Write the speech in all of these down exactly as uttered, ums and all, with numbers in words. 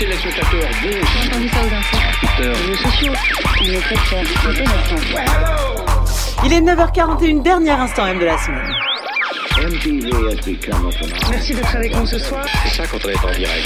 téléspectateurs, vous. J'ai entendu ça aux infos. Les réseaux sociaux, on est très fiers. C'est notre Il est neuf heures quarante et un, dernier instant M de la semaine. Merci d'être avec nous ce soir. C'est ça quand on est en direct.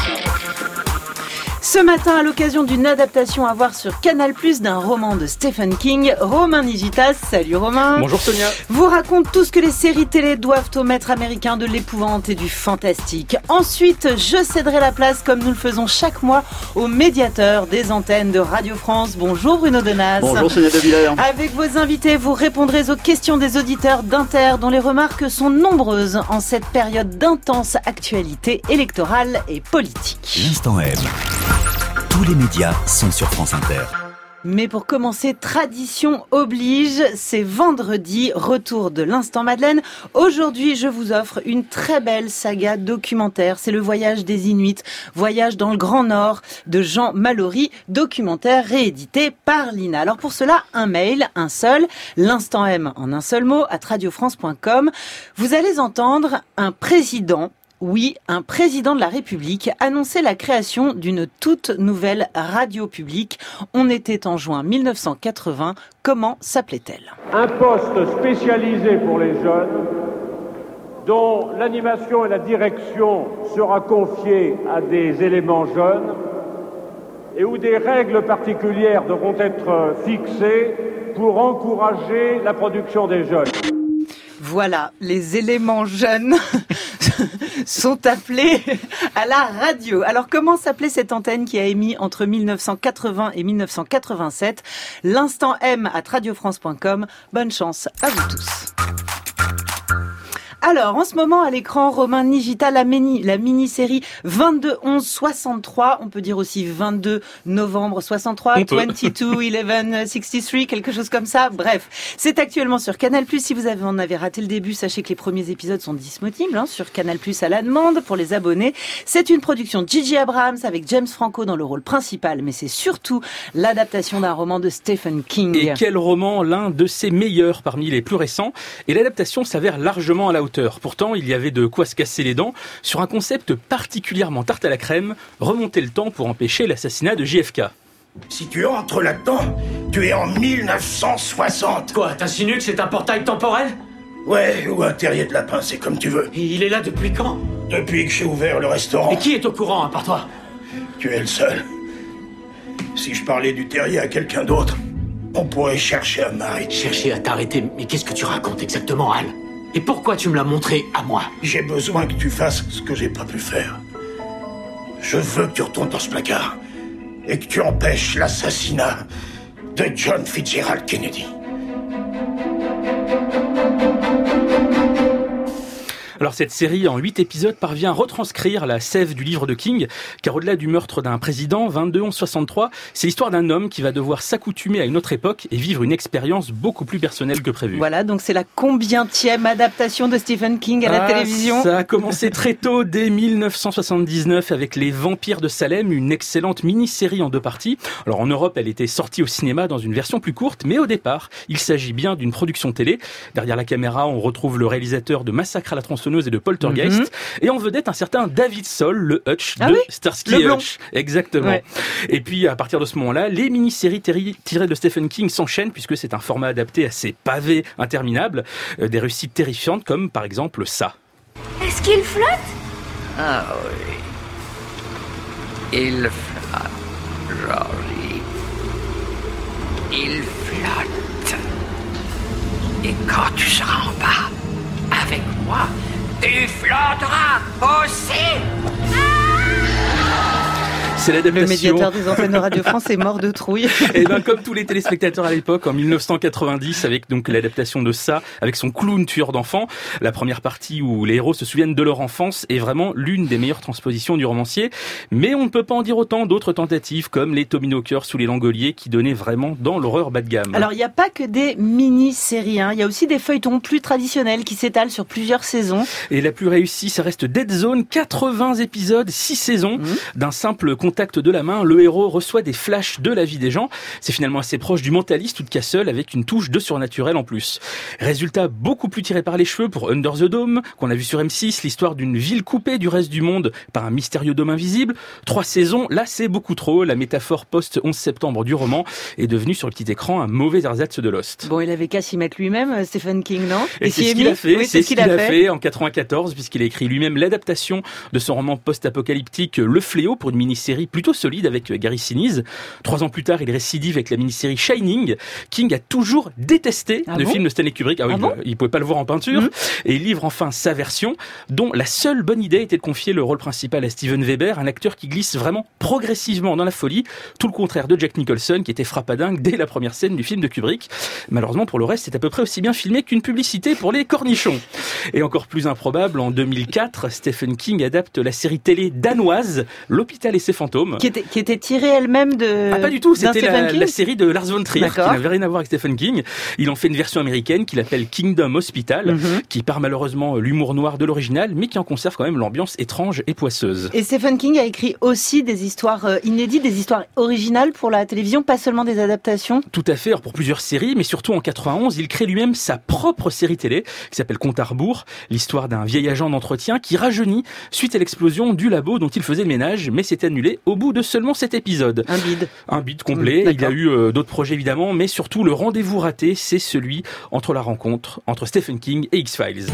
Ce matin, à l'occasion d'une adaptation à voir sur Canal plus, d'un roman de Stephen King, Romain Nigitas, salut Romain. Bonjour Sonia. Vous raconte tout ce que les séries télé doivent au maître américain de l'épouvante et du fantastique. Ensuite, je céderai la place, comme nous le faisons chaque mois, au médiateur des antennes de Radio France. Bonjour Bruno Denas. Bonjour Sonia De Villers. Avec vos invités, vous répondrez aux questions des auditeurs d'Inter, dont les remarques sont nombreuses en cette période d'intense actualité électorale et politique. L'Instant M. Tous les médias sont sur France Inter. Mais pour commencer, tradition oblige, c'est vendredi, retour de l'Instant Madeleine. Aujourd'hui, je vous offre une très belle saga documentaire. C'est le voyage des Inuits, voyage dans le Grand Nord de Jean Mallory, documentaire réédité par l'I N A. Alors pour cela, un mail, un seul, l'Instant M en un seul mot, at radiofrance point com. Vous allez entendre un président. Oui, un président de la République annonçait la création d'une toute nouvelle radio publique. On était en juin mille neuf cent quatre-vingts. Comment s'appelait-elle ? Un poste spécialisé pour les jeunes, dont l'animation et la direction sera confiée à des éléments jeunes et où des règles particulières devront être fixées pour encourager la production des jeunes. Voilà, les éléments jeunes sont appelés à la radio. Alors, comment s'appelait cette antenne qui a émis entre mille neuf cent quatre-vingts et mille neuf cent quatre-vingt-sept ? L'Instant M à radiofrance point com. Bonne chance à vous tous. Alors, en ce moment, à l'écran, Romain Nigitas, la, mini, la mini-série vingt-deux onze soixante-trois, on peut dire aussi vingt-deux novembre soixante-trois, vingt-deux onze soixante-trois, quelque chose comme ça. Bref, c'est actuellement sur Canal plus. Si vous avez, en avez raté le début, sachez que les premiers épisodes sont disponibles hein, sur Canal plus à la demande pour les abonnés. C'est une production de Gigi Abrams avec James Franco dans le rôle principal, mais c'est surtout l'adaptation d'un roman de Stephen King. Et quel roman, l'un de ses meilleurs parmi les plus récents. Et l'adaptation s'avère largement à la hauteur. Pourtant, il y avait de quoi se casser les dents sur un concept particulièrement tarte à la crème, remonter le temps pour empêcher l'assassinat de J F K. Si tu entres là-dedans, tu es en mille neuf cent soixante. Quoi, t'insinues que c'est un portail temporel ? Ouais, ou un terrier de lapin, c'est comme tu veux. Et il est là depuis quand ? Depuis que j'ai ouvert le restaurant. Et qui est au courant, à part toi ? Tu es le seul. Si je parlais du terrier à quelqu'un d'autre, on pourrait chercher à m'arrêter. Chercher à t'arrêter ? Mais qu'est-ce que tu racontes exactement, Al ? Et pourquoi tu me l'as montré à moi ? J'ai besoin que tu fasses ce que j'ai pas pu faire. Je veux que tu retournes dans ce placard et que tu empêches l'assassinat de John Fitzgerald Kennedy. Alors cette série en huit épisodes parvient à retranscrire la sève du livre de King, car au-delà du meurtre d'un président, vingt-deux onze soixante-trois, c'est l'histoire d'un homme qui va devoir s'accoutumer à une autre époque et vivre une expérience beaucoup plus personnelle que prévu. Voilà, donc c'est la combientième adaptation de Stephen King à la ah, télévision ? Ça a commencé très tôt, dès mille neuf cent soixante-dix-neuf, avec Les Vampires de Salem, une excellente mini-série en deux parties. Alors en Europe, elle était sortie au cinéma dans une version plus courte, mais au départ, il s'agit bien d'une production télé. Derrière la caméra, on retrouve le réalisateur de Massacre à la tronçonneuse et de Poltergeist, mm-hmm. et en vedette un certain David Soul, le Hutch ah de oui Starsky et Hutch. Exactement. Ouais. Et puis à partir de ce moment-là, les mini-séries tirées de Stephen King s'enchaînent puisque c'est un format adapté à ces pavés interminables, euh, des réussites terrifiantes comme par exemple ça. Est-ce qu'il flotte ? Ah oui. Il flotte, Rory. Il flotte. Et quand tu seras en bas, avec moi, tu flotteras aussi. C'est l'adaptation. Le médiateur des antennes de Radio France est mort de trouille. Et ben comme tous les téléspectateurs à l'époque, en mille neuf cent quatre-vingt-dix, avec donc l'adaptation de ça, avec son clown tueur d'enfants, la première partie où les héros se souviennent de leur enfance est vraiment l'une des meilleures transpositions du romancier. Mais on ne peut pas en dire autant d'autres tentatives, comme les Tommyknockers sous les Langoliers, qui donnaient vraiment dans l'horreur bas de gamme. Alors il n'y a pas que des mini-séries, hein. Il y a aussi des feuilletons plus traditionnels qui s'étalent sur plusieurs saisons. Et la plus réussie, ça reste Dead Zone, quatre-vingts épisodes, six saisons, mmh. d'un simple conte contact de la main, le héros reçoit des flashs de la vie des gens. C'est finalement assez proche du Mentaliste ou de Castle avec une touche de surnaturel en plus. Résultat beaucoup plus tiré par les cheveux pour Under the Dome, qu'on a vu sur M six, l'histoire d'une ville coupée du reste du monde par un mystérieux dôme invisible. Trois saisons, là c'est beaucoup trop. La métaphore post-onze septembre du roman est devenue sur le petit écran un mauvais ersatz de Lost. Bon, il avait qu'à s'y mettre lui-même, Stephen King, non? Et c'est ce qu'il a fait, oui, c'est ce qu'il a fait. fait en quatre-vingt-quatorze, puisqu'il a écrit lui-même l'adaptation de son roman post-apocalyptique Le Fléau pour une mini-série plutôt solide avec Gary Sinise. Trois ans plus tard, il récidive avec la mini-série Shining. King a toujours détesté ah le bon film de Stanley Kubrick. Ah oui, ah bon il pouvait pas le voir en peinture. Mmh. Et il livre enfin sa version, dont la seule bonne idée était de confier le rôle principal à Steven Weber, un acteur qui glisse vraiment progressivement dans la folie, tout le contraire de Jack Nicholson, qui était frappadingue dès la première scène du film de Kubrick. Malheureusement, pour le reste, c'est à peu près aussi bien filmé qu'une publicité pour les cornichons. Et encore plus improbable, en deux mille quatre, Stephen King adapte la série télé danoise L'Hôpital et ses fantômes. Qui était, qui était tirée elle-même de... Ah, pas du tout, c'était la, la série de Lars von Trier, D'accord. qui n'avait rien à voir avec Stephen King. Il en fait une version américaine qu'il appelle Kingdom Hospital, mm-hmm. qui perd malheureusement l'humour noir de l'original, mais qui en conserve quand même l'ambiance étrange et poisseuse. Et Stephen King a écrit aussi des histoires inédites, des histoires originales pour la télévision, pas seulement des adaptations. Tout à fait, alors pour plusieurs séries, mais surtout en quatre-vingt-onze, il crée lui-même sa propre série télé, qui s'appelle Compte à rebours, l'histoire d'un vieil agent d'entretien qui rajeunit suite à l'explosion du labo dont il faisait le ménage, mais s'est annulé au bout de seulement sept épisodes. Un bide. Un bide complet. Mmh, il y a eu euh, d'autres projets évidemment, mais surtout le rendez-vous raté, c'est celui entre la rencontre entre Stephen King et X-Files.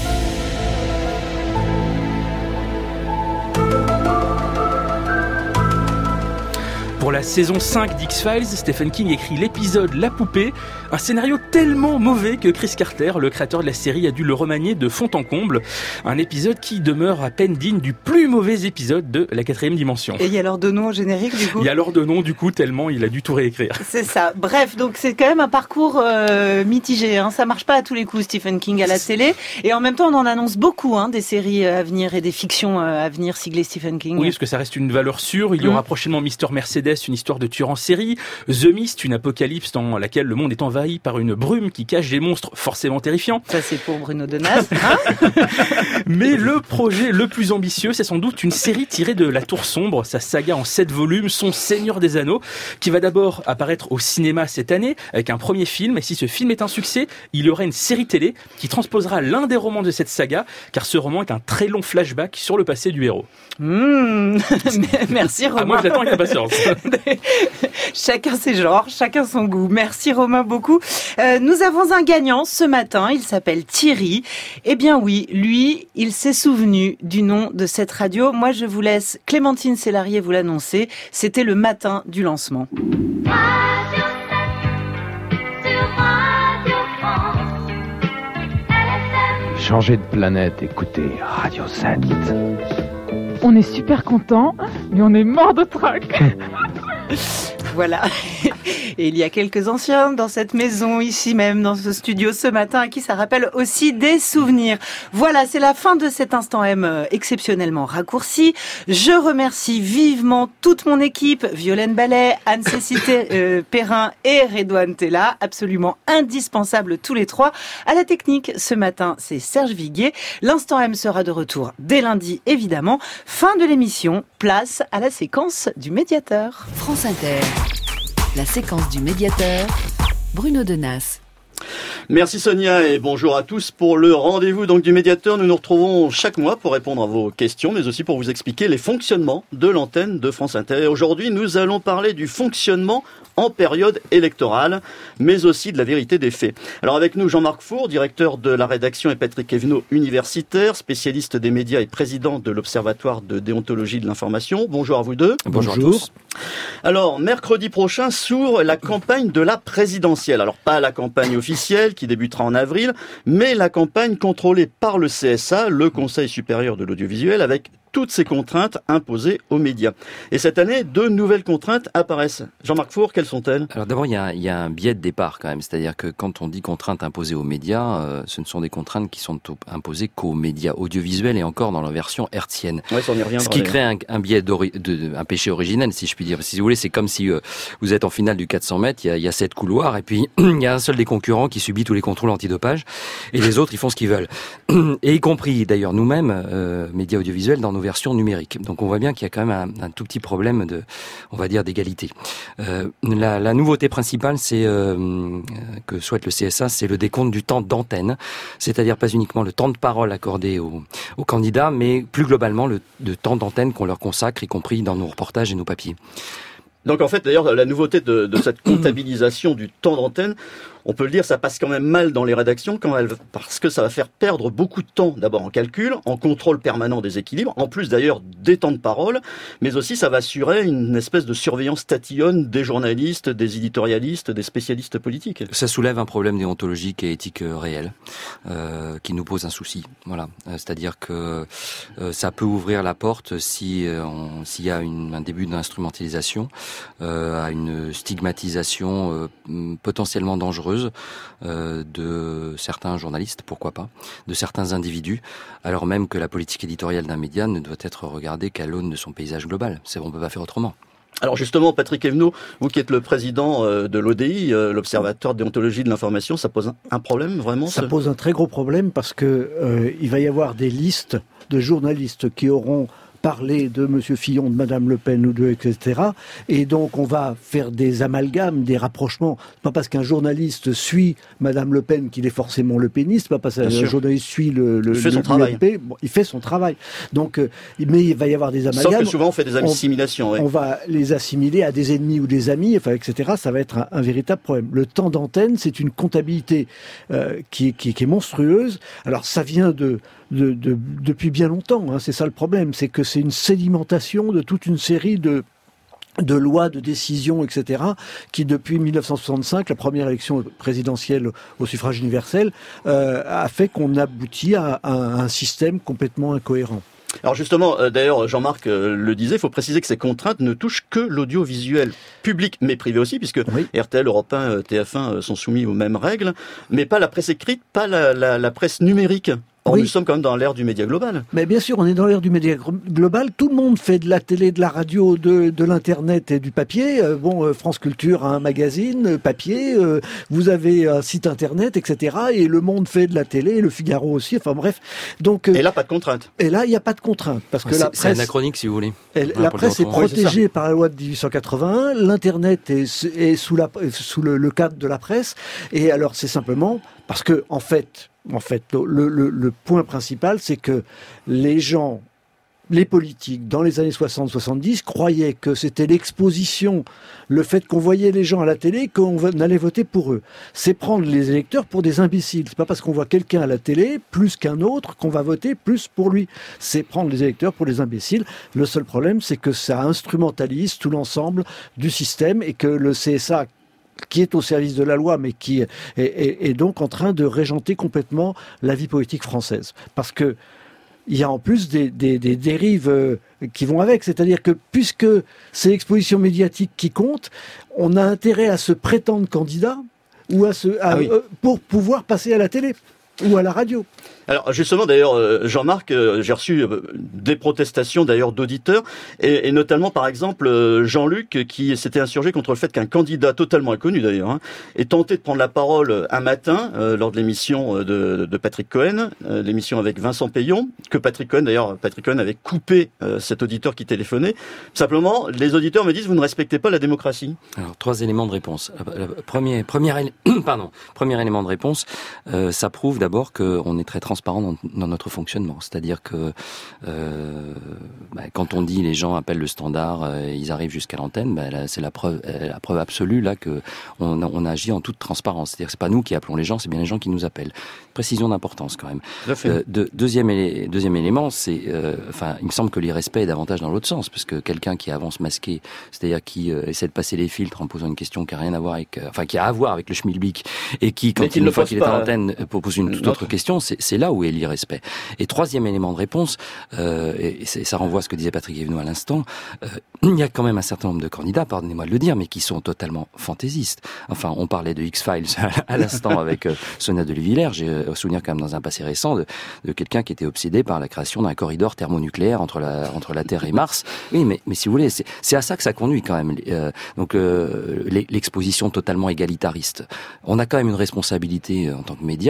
Pour la saison cinq d'X-Files, Stephen King écrit l'épisode La Poupée, un scénario tellement mauvais que Chris Carter, le créateur de la série, a dû le remanier de fond en comble. Un épisode qui demeure à peine digne du plus mauvais épisode de La Quatrième Dimension. Et il y a leur de nom au générique du coup. Il y a leur de nom du coup, tellement il a dû tout réécrire. C'est ça. Bref, donc c'est quand même un parcours euh, mitigé. Hein. Ça marche pas à tous les coups, Stephen King à la télé. Et en même temps, on en annonce beaucoup, hein, des séries à venir et des fictions à venir siglées Stephen King. Oui, parce que ça reste une valeur sûre. Il y aura mmh. prochainement Mister Mercedes, une histoire de tueur en série, The Mist, une apocalypse dans laquelle le monde est envahi par une brume qui cache des monstres forcément terrifiants. Ça c'est pour Bruno Denas. Hein Mais le projet le plus ambitieux, c'est sans doute une série tirée de La Tour Sombre, sa saga en sept volumes, son Seigneur des Anneaux, qui va d'abord apparaître au cinéma cette année avec un premier film. Et si ce film est un succès, il y aura une série télé qui transposera l'un des romans de cette saga, car ce roman est un très long flashback sur le passé du héros. Mmh. Merci Romain. Ah, moi je l'attends avec impatience. Chacun ses genres, chacun son goût. Merci Romain beaucoup. Euh, nous avons un gagnant ce matin, il s'appelle Thierry. Eh bien oui, lui, il s'est souvenu du nom de cette radio. Moi je vous laisse Clémentine Célarier vous l'annoncer. C'était le matin du lancement. Radio sept sur Radio France. L F M. Changez de planète, écoutez Radio sept. On est super contents, mais on est mort de trac. Voilà. Et il y a quelques anciens dans cette maison, ici même, dans ce studio ce matin, à qui ça rappelle aussi des souvenirs. Voilà, c'est la fin de cet Instant M exceptionnellement raccourci. Je remercie vivement toute mon équipe, Violaine Ballet, Anne-Cécile euh, Perrin et Redouane Tella, absolument indispensables tous les trois. À la technique, ce matin, c'est Serge Viguier. L'Instant M sera de retour dès lundi, évidemment. Fin de l'émission, place à la séquence du médiateur. France Inter. La séquence du médiateur, Bruno Denas. Merci Sonia et bonjour à tous pour le rendez-vous donc du médiateur. Nous nous retrouvons chaque mois pour répondre à vos questions, mais aussi pour vous expliquer les fonctionnements de l'antenne de France Inter. Et aujourd'hui, nous allons parler du fonctionnement en période électorale, mais aussi de la vérité des faits. Alors avec nous, Jean-Marc Four, directeur de la rédaction, et Patrick Evenot, universitaire, spécialiste des médias et président de l'Observatoire de déontologie de l'information. Bonjour à vous deux. Bonjour, Bonjour. à tous. Alors, mercredi prochain s'ouvre la campagne de la présidentielle. Alors, pas la campagne officielle qui débutera en avril, mais la campagne contrôlée par le C S A, le Conseil supérieur de l'audiovisuel, avec toutes ces contraintes imposées aux médias. Et cette année, deux nouvelles contraintes apparaissent. Jean-Marc Four, quelles sont-elles ? Alors d'abord, il y a, il y a un biais de départ quand même. C'est-à-dire que quand on dit contraintes imposées aux médias, euh, ce ne sont des contraintes qui sont imposées qu'aux médias audiovisuels et encore dans leur version hertzienne. Ouais, ça on y reviendra. Ce qui crée un, un biais d'ori- de, de, un péché originel, si je puis dire. Si vous voulez, c'est comme si euh, vous êtes en finale du quatre cents mètres, il y a, il y a sept couloirs et puis il y a un seul des concurrents qui subit tous les contrôles antidopage et les autres, ils font ce qu'ils veulent. Et y compris d'ailleurs nous-mêmes, euh, médias audiovisuels, dans nos nos versions numériques. Donc on voit bien qu'il y a quand même un, un tout petit problème de, on va dire, d'égalité. Euh, la, la nouveauté principale, c'est euh, que souhaite le C S A, c'est le décompte du temps d'antenne, c'est-à-dire pas uniquement le temps de parole accordé aux, aux candidats, mais plus globalement le, le temps d'antenne qu'on leur consacre, y compris dans nos reportages et nos papiers. Donc en fait, d'ailleurs, la nouveauté de, de cette comptabilisation du temps d'antenne, on peut le dire, ça passe quand même mal dans les rédactions quand elle, parce que ça va faire perdre beaucoup de temps, d'abord en calcul, en contrôle permanent des équilibres, en plus d'ailleurs des temps de parole, mais aussi ça va assurer une espèce de surveillance tatillonne des journalistes, des éditorialistes, des spécialistes politiques. Ça soulève un problème déontologique et éthique réel, euh, qui nous pose un souci. Voilà, euh, c'est-à-dire que euh, ça peut ouvrir la porte si euh, on, s'il y a une, un début d'instrumentalisation, euh, à une stigmatisation euh, potentiellement dangereuse Euh, de certains journalistes, pourquoi pas, de certains individus, alors même que la politique éditoriale d'un média ne doit être regardée qu'à l'aune de son paysage global. C'est, on peut pas faire autrement. Alors justement, Patrick Evenot, vous qui êtes le président de l'O D I, l'Observatoire de déontologie de l'information, ça pose un problème vraiment? Ça pose un très gros problème parce que euh, il va y avoir des listes de journalistes qui auront parler de Monsieur Fillon, de Madame Le Pen ou de et cetera. Et donc on va faire des amalgames, des rapprochements. C'est pas parce qu'un journaliste suit Madame Le Pen qu'il est forcément le péniste. C'est pas parce qu'un journaliste suit le, le, il fait le, son travail. l'U M P. Bon, il fait son travail. Donc, euh, mais il va y avoir des amalgames. Sauf que souvent on fait des assimilations. On, oui. on va les assimiler à des ennemis ou des amis, enfin, et cetera. Ça va être un, un véritable problème. Le temps d'antenne, c'est une comptabilité euh, qui, qui, qui est monstrueuse. Alors ça vient de De, de, depuis bien longtemps, hein, c'est ça le problème, c'est que c'est une sédimentation de toute une série de de lois, de décisions, et cetera, qui depuis mille neuf cent soixante-cinq, la première élection présidentielle au suffrage universel, euh, a fait qu'on aboutit à, à un système complètement incohérent. Alors justement, euh, d'ailleurs, Jean-Marc euh, le disait, il faut préciser que ces contraintes ne touchent que l'audiovisuel public, mais privé aussi, puisque oui. R T L, Europe un, euh, T F un euh, sont soumis aux mêmes règles, mais pas la presse écrite, pas la, la, la presse numérique. Or, oui. Nous sommes quand même dans l'ère du média global. Mais bien sûr, on est dans l'ère du média global. Tout le monde fait de la télé, de la radio, de, de l'internet et du papier. Euh, bon, euh, France Culture a un magazine, euh, papier. Euh, vous avez un site internet, et cetera. Et Le Monde fait de la télé, Le Figaro aussi. Enfin bref. Donc. Euh, et là, pas de contrainte. Et là, il n'y a pas de contrainte parce que c'est, la presse. C'est anachronique, si vous voulez. Elle, la presse est protégée oui, par la loi de dix-huit cent quatre-vingt-un. L'internet est, est sous la sous le, le cadre de la presse. Et alors, c'est simplement parce que en fait. En fait, le, le, le point principal, c'est que les gens, les politiques, dans les années soixante soixante-dix, croyaient que c'était l'exposition, le fait qu'on voyait les gens à la télé, qu'on allait voter pour eux. C'est prendre les électeurs pour des imbéciles. C'est pas parce qu'on voit quelqu'un à la télé, plus qu'un autre, qu'on va voter plus pour lui. C'est prendre les électeurs pour des imbéciles. Le seul problème, c'est que ça instrumentalise tout l'ensemble du système et que le C S A, qui est au service de la loi, mais qui est, est, est donc en train de régenter complètement la vie politique française. Parce que il y a en plus des, des, des dérives qui vont avec. C'est-à-dire que puisque c'est l'exposition médiatique qui compte, on a intérêt à se prétendre candidat ou à se, à, ah oui. euh, pour pouvoir passer à la télé ou à la radio. Alors justement, d'ailleurs, Jean-Marc, j'ai reçu des protestations d'ailleurs d'auditeurs, et, et notamment par exemple Jean-Luc qui s'était insurgé contre le fait qu'un candidat totalement inconnu d'ailleurs hein, ait tenté de prendre la parole un matin euh, lors de l'émission de, de Patrick Cohen, euh, l'émission avec Vincent Payon, que Patrick Cohen d'ailleurs, Patrick Cohen avait coupé euh, cet auditeur qui téléphonait. Simplement, les auditeurs me disent vous ne respectez pas la démocratie. Alors trois éléments de réponse. Premier, premier, pardon, premier élément de réponse, euh, ça prouve d'abord qu'on est très transparent Dans, dans notre fonctionnement, c'est-à-dire que euh, bah, quand on dit les gens appellent le standard, euh, ils arrivent jusqu'à l'antenne, bah, là, c'est la preuve, euh, la preuve absolue là que on, on agit en toute transparence. C'est-à-dire que c'est pas nous qui appelons les gens, c'est bien les gens qui nous appellent. Précision d'importance quand même. Euh, de, deuxième, élé, deuxième élément, c'est, euh, enfin, il me semble que l'irrespect est davantage dans l'autre sens, parce que quelqu'un qui avance masqué, c'est-à-dire qui euh, essaie de passer les filtres en posant une question qui a rien à voir avec, euh, enfin, qui a à voir avec le schmilblick, et qui, quand il, une fois qu'il est à l'antenne, euh, pose une toute autre question, c'est, c'est là où est l'irrespect. Et troisième élément de réponse, euh, et ça renvoie à ce que disait Patrick Evenot à l'instant, euh, il y a quand même un certain nombre de candidats, pardonnez-moi de le dire, mais qui sont totalement fantaisistes. Enfin, on parlait de X-Files à l'instant avec euh, Sonia Devillers. J'ai euh, souvenir quand même dans un passé récent de, de quelqu'un qui était obsédé par la création d'un corridor thermonucléaire entre la, entre la Terre et Mars. Oui, mais, mais si vous voulez, c'est, c'est à ça que ça conduit quand même. Euh, donc, euh, l'exposition totalement égalitariste. On a quand même une responsabilité en tant que média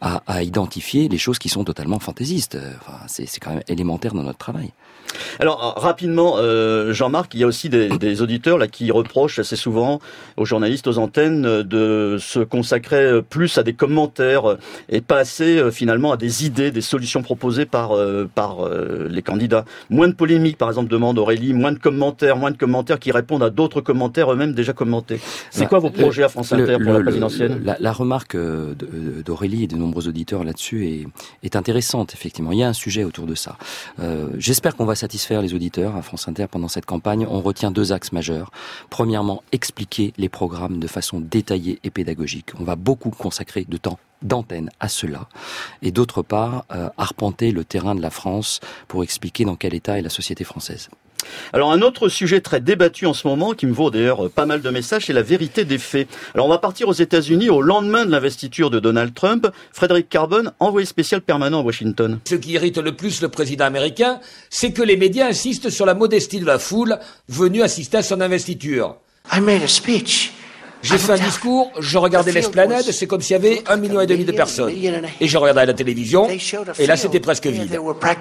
à, à identifier les choses qui sont totalement fantaisistes. Enfin, c'est, c'est quand même élémentaire dans notre travail. Alors rapidement, euh, Jean-Marc, il y a aussi des, des auditeurs là qui reprochent assez souvent aux journalistes, aux antennes, de se consacrer plus à des commentaires et pas assez euh, finalement à des idées, des solutions proposées par euh, par euh, les candidats. Moins de polémiques, par exemple, demande Aurélie, moins de commentaires, moins de commentaires qui répondent à d'autres commentaires eux-mêmes déjà commentés. C'est bah, quoi vos projets le, à France Inter le, pour le, la présidentielle ? La, la remarque d'Aurélie et de nombreux auditeurs là-dessus est, est intéressante, effectivement. Il y a un sujet autour de ça. Euh, j'espère qu'on va satisfaire les auditeurs à France Inter pendant cette campagne. On retient deux axes majeurs. Premièrement, expliquer les programmes de façon détaillée et pédagogique. On va beaucoup consacrer de temps d'antenne à cela. Et d'autre part, euh, arpenter le terrain de la France pour expliquer dans quel état est la société française. Alors un autre sujet très débattu en ce moment, qui me vaut d'ailleurs pas mal de messages, c'est la vérité des faits. Alors on va partir aux États-Unis au lendemain de l'investiture de Donald Trump. Frédéric Carbone, envoyé spécial permanent à Washington. Ce qui irrite le plus le président américain, c'est que les médias insistent sur la modestie de la foule venue assister à son investiture. I made a speech. J'ai fait un discours, je regardais l'esplanade, c'est comme s'il y avait un million et demi de personnes. Et je regardais la télévision, et là c'était presque vide.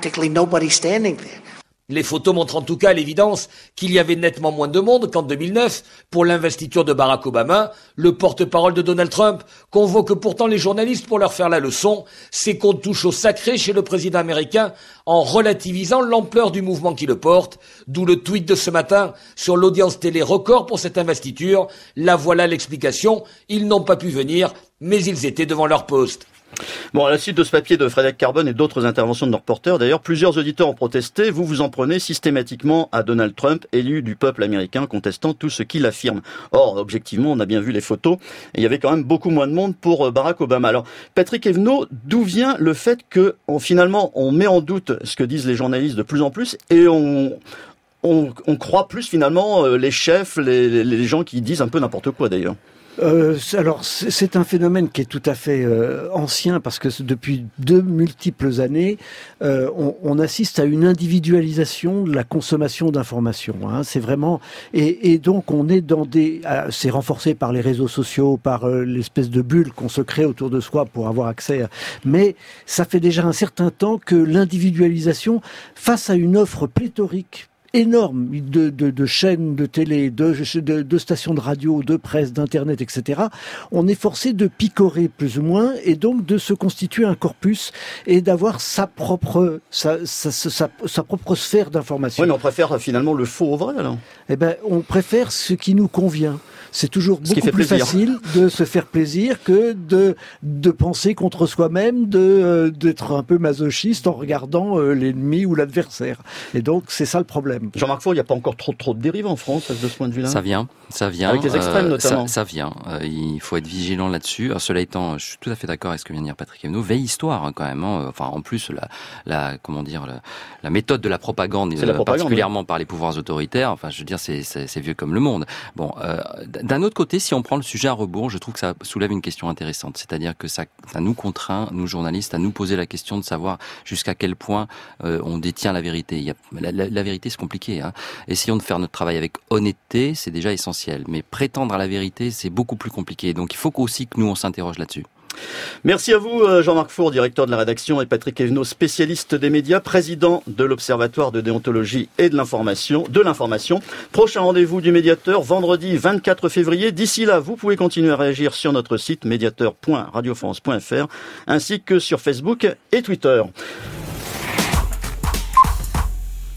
Les photos montrent en tout cas à l'évidence qu'il y avait nettement moins de monde qu'en deux mille neuf pour l'investiture de Barack Obama. Le porte-parole de Donald Trump convoque pourtant les journalistes pour leur faire la leçon. C'est qu'on touche au sacré chez le président américain en relativisant l'ampleur du mouvement qui le porte. D'où le tweet de ce matin sur l'audience télé record pour cette investiture. La voilà l'explication. Ils n'ont pas pu venir, mais ils étaient devant leur poste. Bon, à la suite de ce papier de Frédéric Carbone et d'autres interventions de nos reporters, d'ailleurs, plusieurs auditeurs ont protesté. Vous vous en prenez systématiquement à Donald Trump, élu du peuple américain, contestant tout ce qu'il affirme. Or, objectivement, on a bien vu les photos, et il y avait quand même beaucoup moins de monde pour Barack Obama. Alors, Patrick Evenot, d'où vient le fait que, on, finalement, on met en doute ce que disent les journalistes de plus en plus, et on... On, on croit plus finalement les chefs, les, les gens qui disent un peu n'importe quoi d'ailleurs. Euh, alors c'est un phénomène qui est tout à fait euh, ancien parce que depuis de multiples années, euh, on, on assiste à une individualisation de la consommation d'informations. Hein. C'est vraiment et, et donc on est dans des, euh, c'est renforcé par les réseaux sociaux, par euh, l'espèce de bulle qu'on se crée autour de soi pour avoir accès. À, mais ça fait déjà un certain temps que l'individualisation, face à une offre pléthorique énorme de, de, de chaînes de télé, de, de, de stations de radio, de presse, d'internet, et cetera. On est forcé de picorer plus ou moins et donc de se constituer un corpus et d'avoir sa propre sa, sa, sa, sa propre sphère d'information. Oui, mais on préfère finalement le faux au vrai alors. Eh ben, on préfère ce qui nous convient. C'est toujours beaucoup plus plaisir. facile de se faire plaisir que de de penser contre soi-même, de euh, d'être un peu masochiste en regardant euh, l'ennemi ou l'adversaire. Et donc c'est ça le problème. Jean-Marc Four, il n'y a pas encore trop trop de dérives en France de ce point de vue-là. Ça vient, ça vient. Avec les extrêmes euh, notamment. Ça, ça vient. Euh, il faut être vigilant là-dessus. Alors, cela étant, je suis tout à fait d'accord avec ce que vient de dire Patrick Evenot. Veille histoire hein, quand même. Hein. Enfin, en plus la la comment dire la, la méthode de la propagande, euh, la propagande particulièrement oui. par les pouvoirs autoritaires. Enfin, je veux dire, c'est c'est, c'est vieux comme le monde. Bon. Euh, D'un autre côté, si on prend le sujet à rebours, je trouve que ça soulève une question intéressante. C'est-à-dire que ça, ça nous contraint, nous journalistes, à nous poser la question de savoir jusqu'à quel point euh, on détient la vérité. Il y a, la, la, la vérité, c'est compliqué. Hein. Essayons de faire notre travail avec honnêteté, c'est déjà essentiel. Mais prétendre à la vérité, c'est beaucoup plus compliqué. Donc il faut aussi que nous, on s'interroge là-dessus. Merci à vous Jean-Marc Four, directeur de la rédaction, et Patrick Evenot, spécialiste des médias, président de l'Observatoire de déontologie et de l'information. De l'information. Prochain rendez-vous du Médiateur, vendredi vingt-quatre février. D'ici là, vous pouvez continuer à réagir sur notre site médiateur point radio france point f r ainsi que sur Facebook et Twitter.